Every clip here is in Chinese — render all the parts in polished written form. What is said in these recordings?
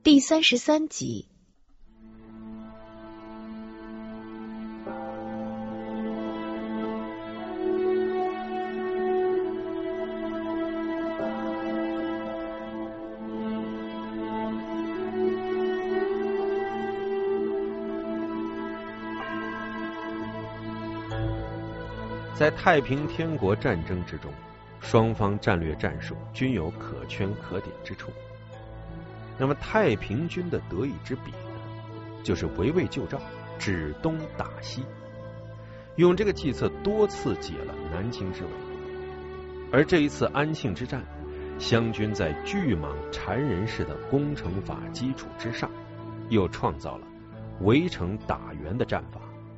第33集。 在太平天国战争之中，双方战略战术均有可圈可点之处。那么太平军的得意之笔呢，就是围魏救赵，指东打西，用这个计策多次解了南清之围。而这一次安庆之战，湘军在巨蟒缠人式的攻城法基础之上，又创造了围城打援的战法。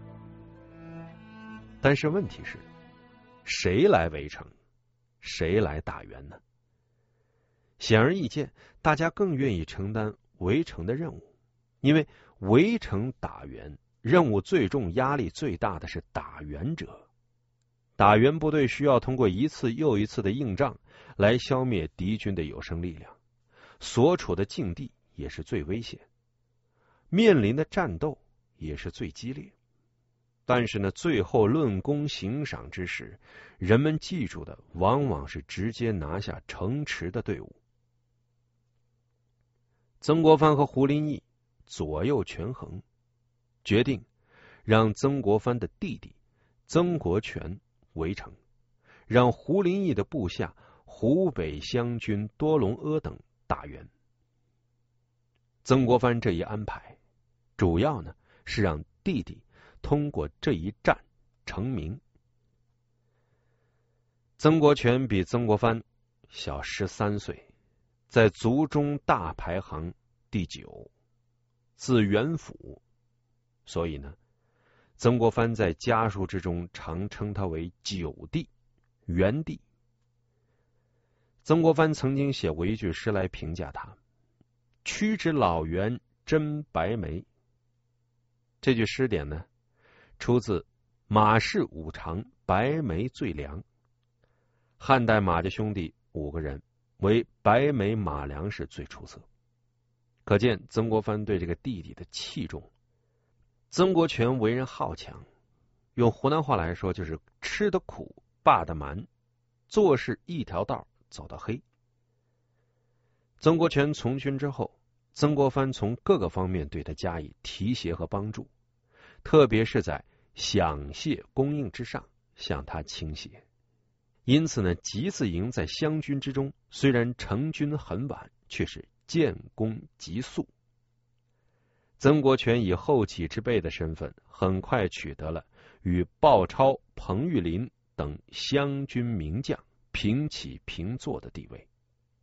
但是问题是，谁来围城，谁来打援呢？显而易见，大家更愿意承担围城的任务，因为围城打援任务最重、压力最大的是打援者。打援部队需要通过一次又一次的硬仗来消灭敌军的有生力量，所处的境地也是最危险，面临的战斗也是最激烈。但是呢，最后论功行赏之时，人们记住的往往是直接拿下城池的队伍。曾国藩和胡林翼左右权衡，决定让曾国藩的弟弟曾国荃围城，让胡林翼的部下湖北湘军多隆阿等打援。曾国藩这一安排，主要呢是让弟弟通过这一战成名。曾国荃比曾国藩小13岁，在族中大排行第9，字元辅，所以呢，曾国藩在家书之中常称他为9弟、元弟。曾国藩曾经写过一句诗来评价他：屈指老元真白眉。这句诗典呢，出自马氏五常白眉最良。汉代马家兄弟5个人，为白眉马良氏最出色，可见曾国藩对这个弟弟的器重。曾国荃为人好强，用湖南话来说就是吃得苦，霸得蛮，做事一条道走到黑。曾国荃从军之后，曾国藩从各个方面对他加以提携和帮助，特别是在饷械供应之上向他倾斜。因此呢，集字营在湘军之中虽然成军很晚，却是建功极速。曾国荃以后起之辈的身份，很快取得了与鲍超、彭玉麟等湘军名将平起平坐的地位。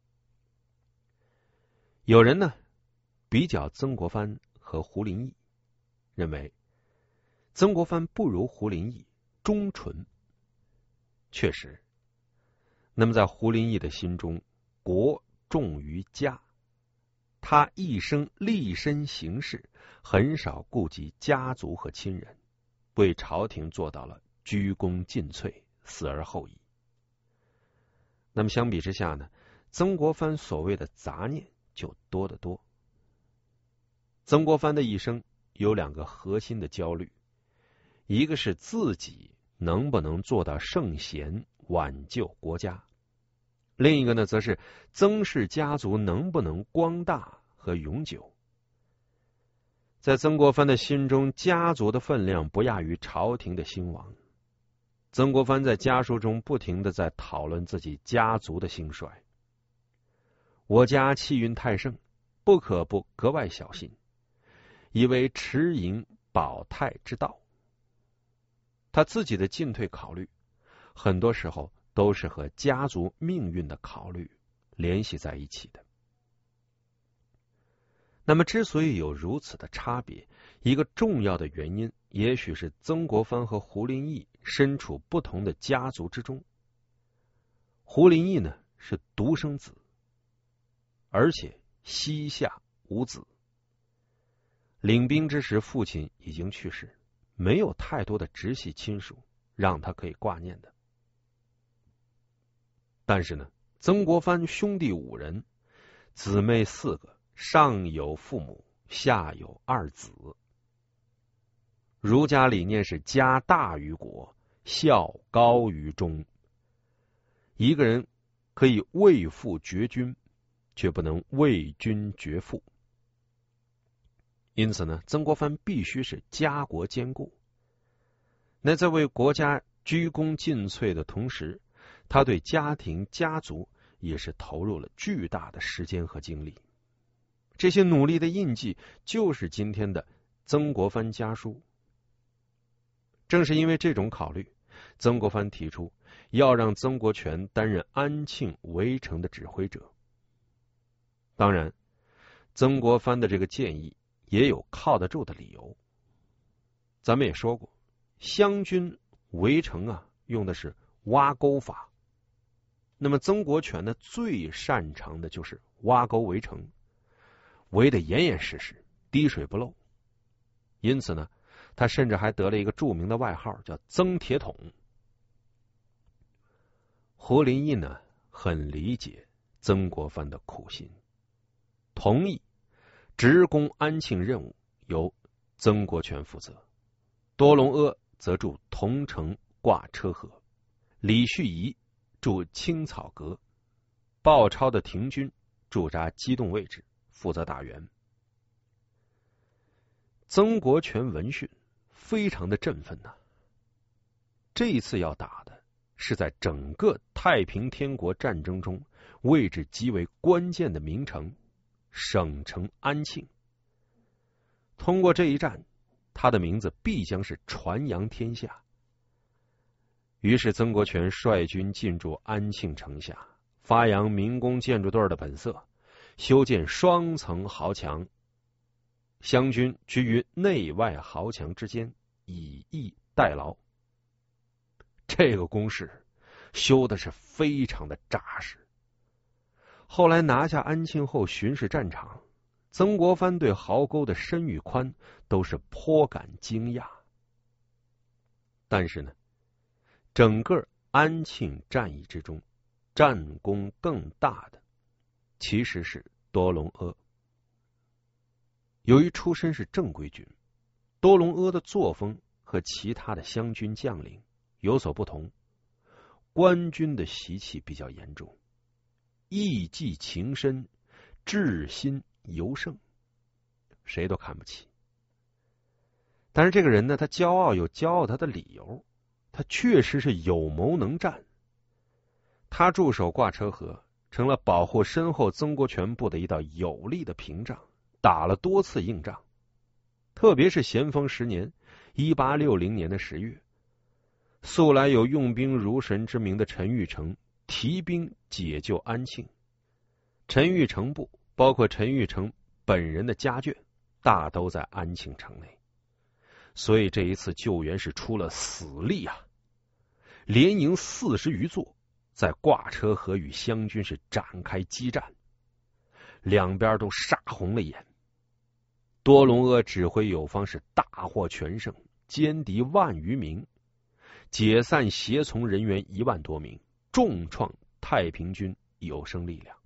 有人呢比较曾国藩和胡林翼，认为曾国藩不如胡林翼忠纯。确实，那么在胡林翼的心中，国重于家，他一生立身行事，很少顾及家族和亲人，为朝廷做到了鞠躬尽瘁，死而后已。那么相比之下呢，曾国藩所谓的杂念就多得多。曾国藩的一生有2个核心的焦虑，一个是自己能不能做到圣贤，挽救国家，另一个呢，则是曾氏家族能不能光大和永久。在曾国藩的心中，家族的分量不亚于朝廷的兴亡。曾国藩在家书中不停地在讨论自己家族的兴衰。我家气运太盛，不可不格外小心，以为持盈保泰之道。他自己的进退考虑，很多时候都是和家族命运的考虑联系在一起的。那么之所以有如此的差别，一个重要的原因，也许是曾国藩和胡林翼身处不同的家族之中。胡林翼呢是独生子，而且膝下无子，领兵之时父亲已经去世，没有太多的直系亲属让他可以挂念的。但是呢，曾国藩兄弟5人，姊妹4个， 上有父母，下有二子。儒家理念是家大于国，孝高于忠。一个人可以为父绝君，却不能为君绝父。因此呢，曾国藩必须是家国兼顾。那在为国家鞠躬尽瘁的同时，他对家庭家族也是投入了巨大的时间和精力。这些努力的印记就是今天的曾国藩家书。正是因为这种考虑，曾国藩提出要让曾国荃担任安庆围城的指挥者。当然，曾国藩的这个建议也有靠得住的理由。咱们也说过，湘军围城用的是挖沟法。那么曾国荃呢，最擅长的就是挖沟围城，围得严严实实，滴水不漏。因此呢，他甚至还得了一个著名的外号，叫曾铁桶。胡林翼呢，很理解曾国藩的苦心，同意直攻安庆任务由曾国荃负责，多隆阿则驻桐城挂车河，李旭仪驻青草阁，鲍超的廷军驻扎机动位置，负责打援。曾国荃闻讯非常的振奋呐。这一次要打的是在整个太平天国战争中位置极为关键的名城省城安庆。通过这一战，他的名字必将是传扬天下。于是曾国荃率军进驻安庆城下，发扬民工建筑队的本色，修建双层壕墙，湘军居于内外壕墙之间，以逸待劳。这个工事修的是非常的扎实。后来拿下安庆后巡视战场，曾国藩对壕沟的深与宽都是颇感惊讶。但是呢，整个安庆战役之中，战功更大的其实是多隆阿。由于出身是正规军，多隆阿的作风和其他的湘军将领有所不同，官军的习气比较严重，义气情深，志心尤盛，谁都看不起。但是这个人呢，他骄傲有骄傲他的理由，他确实是有谋能战。他驻守挂车河，成了保护身后曾国荃部的一道有力的屏障，打了多次硬仗。特别是咸丰10年1860年的10月，素来有用兵如神之名的陈玉成提兵解救安庆。陈玉成部包括陈玉成本人的家眷，大都在安庆城内，所以这一次救援是出了死力啊！连营40余座，在挂车河与湘军是展开激战，两边都杀红了眼。多隆阿指挥有方是大获全胜，歼敌10000余名，解散协从人员1万多名，重创太平军有生力量。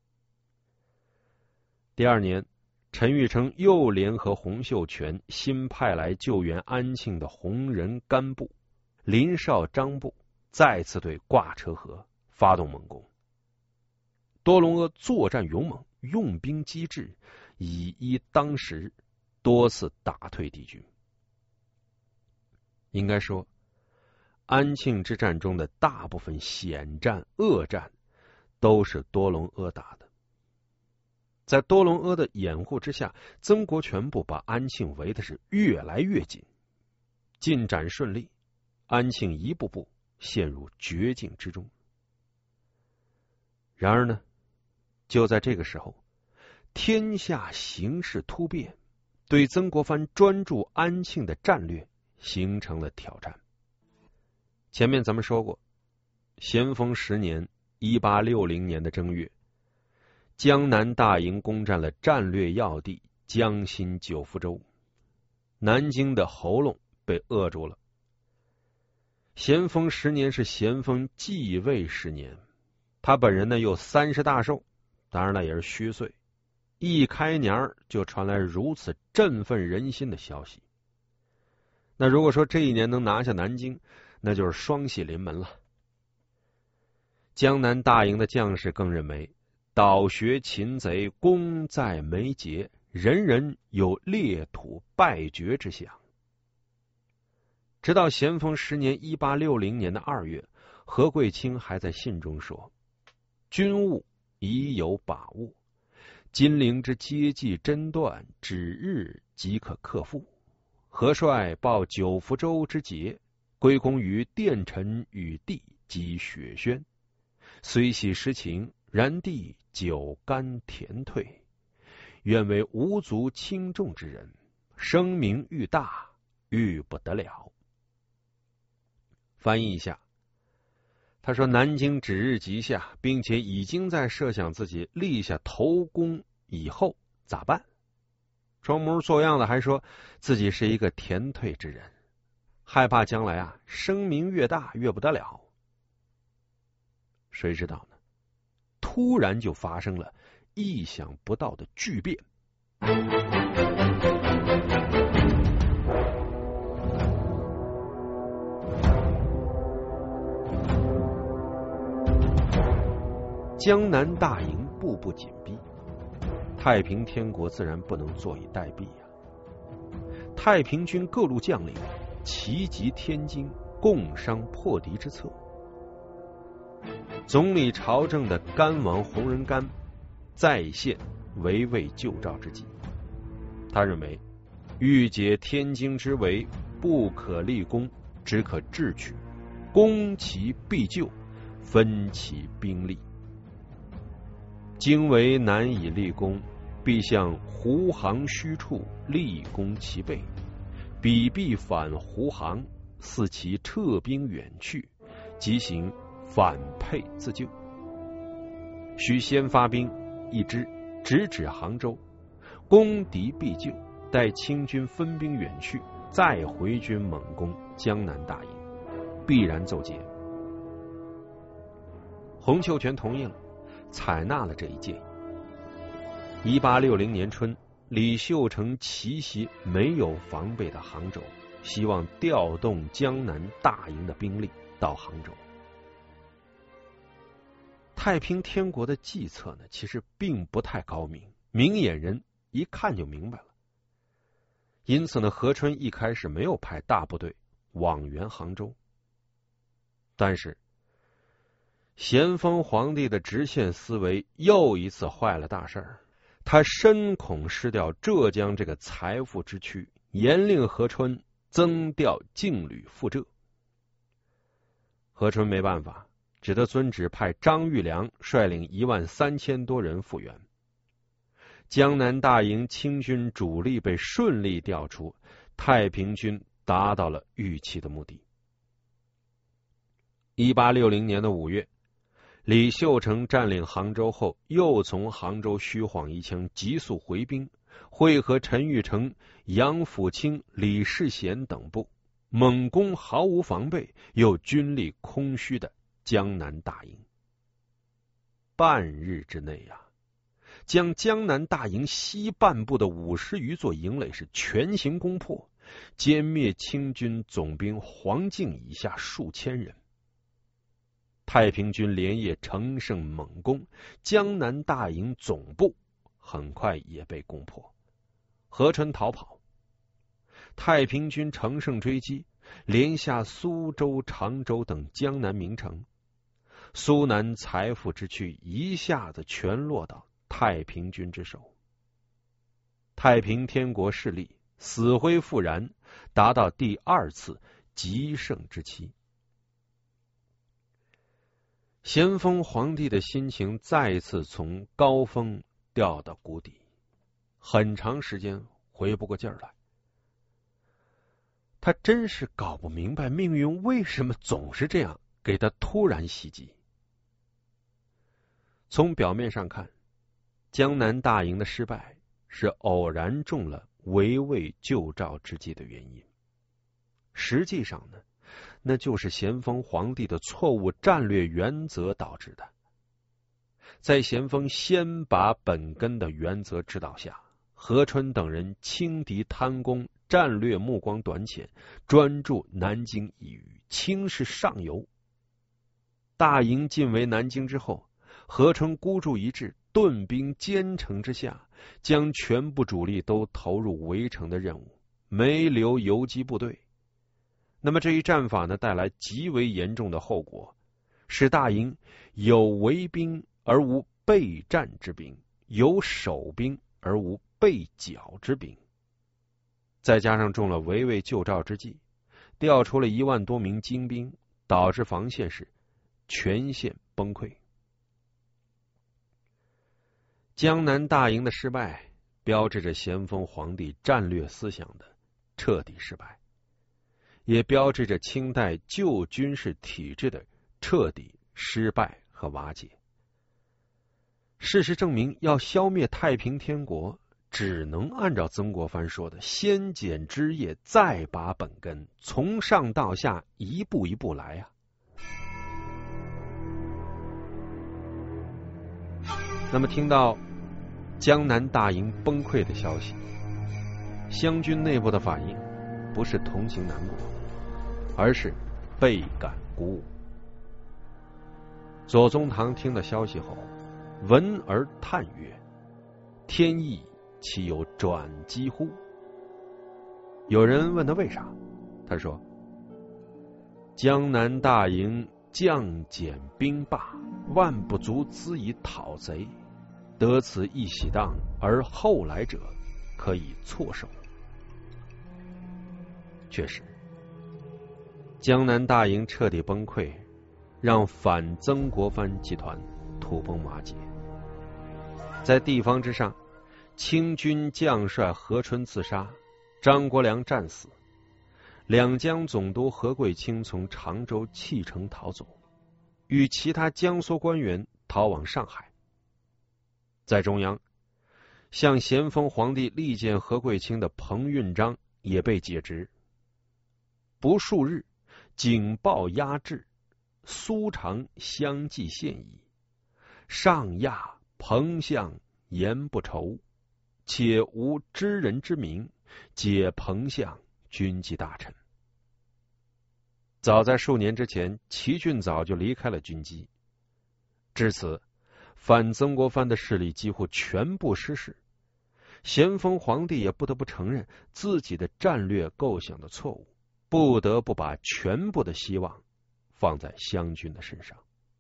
第二年，陈玉成又联合洪秀全新派来救援安庆的洪仁甘部、林绍章部，再次对挂车河发动猛攻。多隆阿作战勇猛，用兵机智，以一当十，多次打退敌军。应该说，安庆之战中的大部分险战、恶战都是多隆阿打的。在多隆阿的掩护之下，曾国荃部把安庆围的是越来越紧，进展顺利，安庆一步步陷入绝境之中。然而呢，就在这个时候，天下形势突变，对曾国藩专注安庆的战略形成了挑战。前面咱们说过，咸丰10年1860年的正月，江南大营攻占了战略要地江心九福州，南京的喉咙被扼住了。咸丰10年是咸丰继位10年，他本人呢又30大寿，当然了也是虚岁。 一开年就传来如此振奋人心的消息。那如果说这一年能拿下南京，那就是双喜临门了。江南大营的将士更认为，倒学擒贼，功在眉睫，人人有裂土败绝之想。直到咸丰10年1860年的2月，何桂清还在信中说：“军务已有把握，金陵之接济针断，指日即可克复。何帅报九福州之捷，归功于殿臣与帝及雪轩。虽系实情，然帝久甘田退，愿为无足轻重之人，声名愈大，愈不得了。”翻译一下，他说南京指日即下，并且已经在设想自己立下头功以后咋办。装模作样的还说自己是一个田退之人，害怕将来声名越大越不得了。谁知道呢？突然就发生了意想不到的巨变。江南大营步步紧逼，太平天国自然不能坐以待毙呀。太平军各路将领齐集天津，共商破敌之策。总理朝政的甘王洪仁玕再现围魏救赵之计。他认为，欲解天津之围，不可立功，只可智取，攻其必救，分其兵力。经围难以立功，必向胡杭虚处立功其备，彼必反胡杭，似其撤兵远去，即行反沛自救。须先发兵一支，直指杭州，攻敌必救，待清军分兵远去，再回军猛攻江南大营，必然奏捷。洪秀全同意了，采纳了这一建议。1860年春，李秀成奇袭没有防备的杭州，希望调动江南大营的兵力到杭州。太平天国的计策呢，其实并不太高明，明眼人一看就明白了。因此呢，何春一开始没有派大部队往援杭州。但是咸丰皇帝的直线思维又一次坏了大事儿，他深恐失掉浙江这个财富之区，严令何春增调劲旅赴浙。何春没办法，只得遵旨派张玉良率领13000多人复员。江南大营清军主力被顺利调出，太平军达到了预期的目的。1860年的5月，李秀成占领杭州后，又从杭州虚晃一枪，急速回兵，会合陈玉成、杨辅清、李世贤等部，猛攻毫无防备又军力空虚的江南大营。半日之内将江南大营西半部的50余座营垒是全行攻破，歼灭清军总兵黄敬以下数千人。太平军连夜乘胜猛攻，江南大营总部很快也被攻破，何春逃跑。太平军乘胜追击，连下苏州、常州等江南名城，苏南财富之区一下子全落到太平军之手。太平天国势力死灰复燃，达到第2次极盛之期。咸丰皇帝的心情再次从高峰掉到谷底，很长时间回不过劲儿来。他真是搞不明白命运为什么总是这样给他突然袭击。从表面上看，江南大营的失败是偶然中了围魏救赵之计的原因，实际上呢，那就是咸丰皇帝的错误战略原则导致的。 在咸丰先拔本根的原则指导下，何春等人轻敌贪功，战略目光短浅，专注南京一隅，轻视上游。大营进围南京之后，何春孤注一掷，顿兵坚城之下，将全部主力都投入围城的任务，没留游击部队。那么这一战法呢，带来极为严重的后果，使大营有围兵而无备战之兵，有守兵而无备剿之兵。再加上中了围魏救赵之计，调出了1万多名精兵，导致防线是全线崩溃。江南大营的失败，标志着咸丰皇帝战略思想的彻底失败，也标志着清代旧军事体制的彻底失败和瓦解。事实证明，要消灭太平天国，只能按照曾国藩说的，先剪枝叶，再拔本根，从上到下，一步一步来啊。那么听到江南大营崩溃的消息，湘军内部的反应不是同情难过，而是倍感鼓舞。左宗棠听到消息后，闻而叹曰：“天意岂有转机乎？”有人问他为啥，他说：“江南大营将减兵罢，万不足资以讨贼，得此一喜当，而后来者可以措手。”确实，江南大营彻底崩溃，让反曾国藩集团土崩瓦解。在地方之上，清军将帅何春自杀，张国良战死，两江总督何贵清从常州弃城逃走，与其他江苏官员逃往上海。在中央，向咸丰皇帝力荐何贵清的彭运章也被解职。不数日，警报压制，苏常相继现矣。上亚彭相言不愁，且无知人之名，皆彭相军机大臣。早在数年之前，齐俊早就离开了军机，至此反曾国藩的势力几乎全部失势。咸丰皇帝也不得不承认自己的战略构想的错误，不得不把全部的希望放在湘军的身上。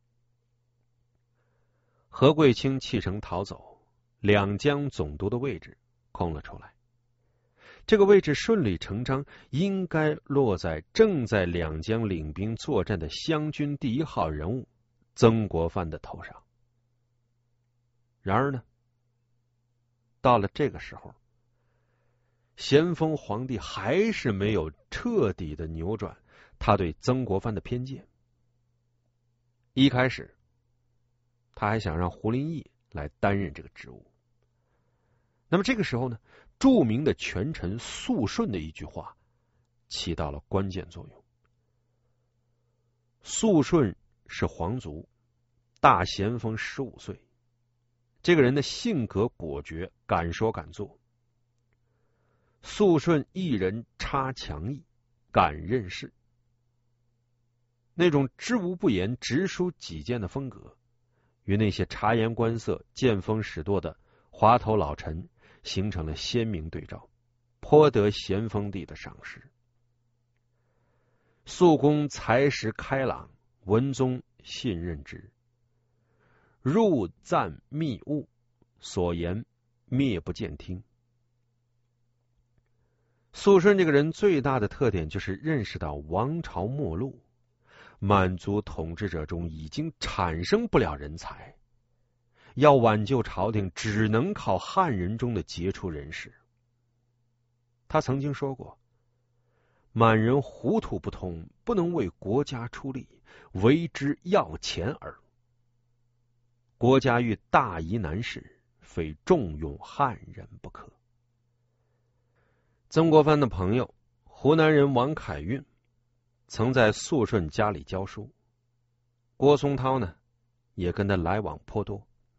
何贵清弃城逃走，两江总督的位置空了出来。这个位置顺理成章应该落在正在两江领兵作战的湘军第1号人物曾国藩的头上。然而呢，到了这个时候，咸丰皇帝还是没有彻底的扭转他对曾国藩的偏见。一开始他还想让胡林翼来担任这个职务。那么这个时候呢，著名的权臣肃顺的一句话起到了关键作用。肃顺是皇族，大咸丰15岁。这个人的性格果决，敢说敢做。肃顺一人差强毅，敢任事。那种知无不言、直抒己见的风格，与那些察言观色、见风使舵的滑头老臣形成了鲜明对照，颇得咸丰帝的赏识。肃公才识开朗，文宗信任之，入赞密务，所言灭不见听。肃顺这个人最大的特点就是认识到王朝末路，满族统治者中已经产生不了人才，要挽救朝廷只能靠汉人中的杰出人士。他曾经说过，满人糊涂不通，不能为国家出力，为之要钱耳。国家遇大疑难事，非重用汉人不可。曾国藩的朋友湖南人王凯运曾在肃顺家里教书，郭松涛呢也跟他来往颇多。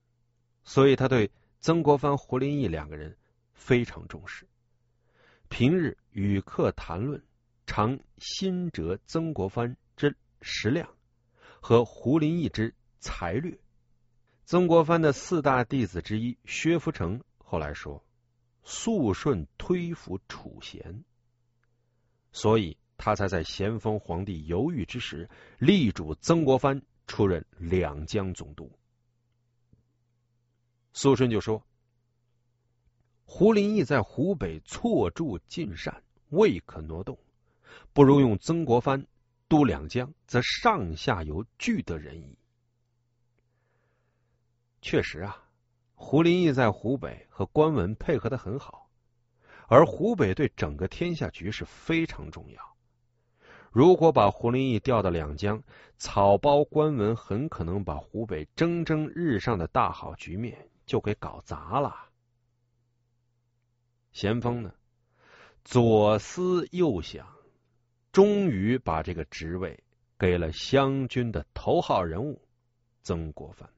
所以他对曾国藩、胡林翼两个人非常重视，平日与客谈论，常心折曾国藩之识量和胡林翼之才略。曾国藩的4大弟子之一薛福成后来说，肃顺推服楚贤，所以他才在咸丰皇帝犹豫之时，力主曾国藩出任两江总督。肃顺就说，胡林翼在湖北错驻尽善，未可挪动，不如用曾国藩督两江，则上下游俱得人矣。确实啊，胡林翼在湖北和关文配合得很好，而湖北对整个天下局势非常重要。如果把胡林翼调到两江，草包关文很可能把湖北蒸蒸日上的大好局面就给搞砸了。咸丰呢，左思右想，终于把这个职位给了湘军的头号人物曾国藩。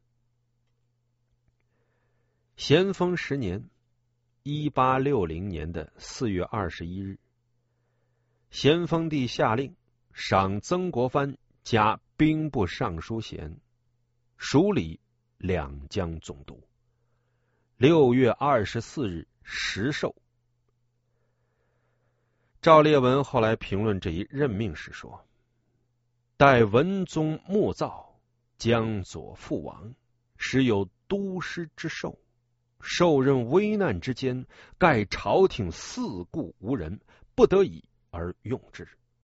咸丰10年，1860年的4月21日，咸丰帝下令赏曾国藩加兵部尚书衔，署理两江总督。6月24日实授。赵烈文后来评论这一任命时说，待文宗末造，江左父亡，时有都师之寿，受任危难之间，盖朝廷四顾无人，不得已而用之。